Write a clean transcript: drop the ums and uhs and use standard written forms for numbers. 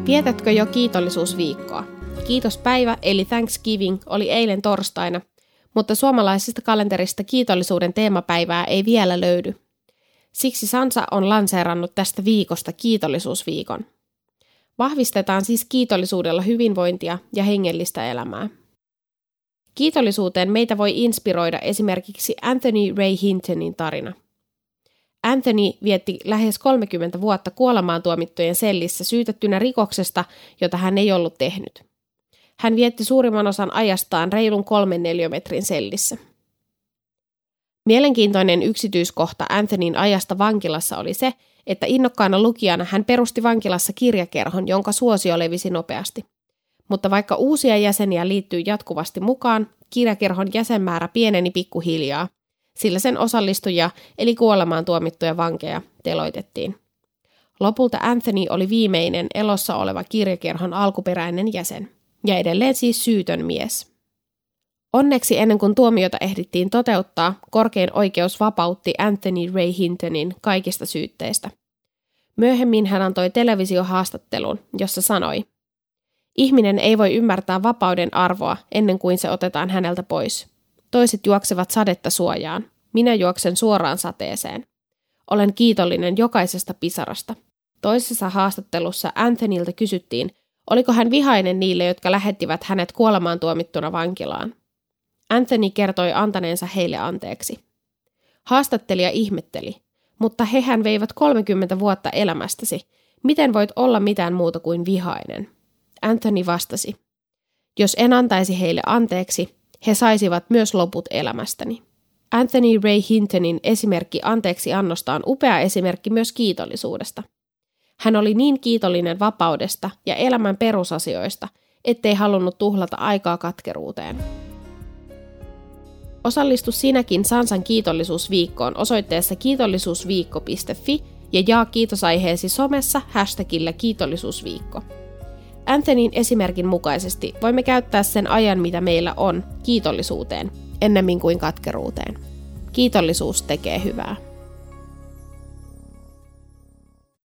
Vietätkö jo kiitollisuusviikkoa? Kiitospäivä eli Thanksgiving oli eilen torstaina, mutta suomalaisesta kalenterista kiitollisuuden teemapäivää ei vielä löydy. Siksi Sansa on lanseerannut tästä viikosta kiitollisuusviikon. Vahvistetaan siis kiitollisuudella hyvinvointia ja hengellistä elämää. Kiitollisuuteen meitä voi inspiroida esimerkiksi Anthony Ray Hintonin tarina. Anthony vietti lähes 30 vuotta kuolemaan tuomittujen sellissä syytettynä rikoksesta, jota hän ei ollut tehnyt. Hän vietti suurimman osan ajastaan reilun 3 neliömetrin sellissä. Mielenkiintoinen yksityiskohta Anthonyn ajasta vankilassa oli se, että innokkaana lukijana hän perusti vankilassa kirjakerhon, jonka suosio levisi nopeasti. Mutta vaikka uusia jäseniä liittyi jatkuvasti mukaan, kirjakerhon jäsenmäärä pieneni pikkuhiljaa, sillä sen osallistujia eli kuolemaan tuomittuja vankeja teloitettiin. Lopulta Anthony oli viimeinen elossa oleva kirjakerhon alkuperäinen jäsen, ja edelleen siis syytön mies. Onneksi ennen kuin tuomiota ehdittiin toteuttaa, korkein oikeus vapautti Anthony Ray Hintonin kaikista syytteistä. Myöhemmin hän antoi televisiohaastattelun, jossa sanoi: "Ihminen ei voi ymmärtää vapauden arvoa ennen kuin se otetaan häneltä pois. Toiset juoksevat sadetta suojaan. Minä juoksen suoraan sateeseen. Olen kiitollinen jokaisesta pisarasta." Toisessa haastattelussa Anthonylta kysyttiin, oliko hän vihainen niille, jotka lähettivät hänet kuolemaan tuomittuna vankilaan. Anthony kertoi antaneensa heille anteeksi. Haastattelija ihmetteli, mutta hehän veivät 30 vuotta elämästäsi. Miten voit olla mitään muuta kuin vihainen? Anthony vastasi: "Jos en antaisi heille anteeksi, he saisivat myös loput elämästäni." Anthony Ray Hintonin esimerkki anteeksiannosta on upea esimerkki myös kiitollisuudesta. Hän oli niin kiitollinen vapaudesta ja elämän perusasioista, ettei halunnut tuhlata aikaa katkeruuteen. Osallistu sinäkin Sansan kiitollisuusviikkoon osoitteessa kiitollisuusviikko.fi ja jaa kiitosaiheesi somessa hashtagillä kiitollisuusviikko. Anthonyn esimerkin mukaisesti voimme käyttää sen ajan, mitä meillä on, kiitollisuuteen, ennemmin kuin katkeruuteen. Kiitollisuus tekee hyvää.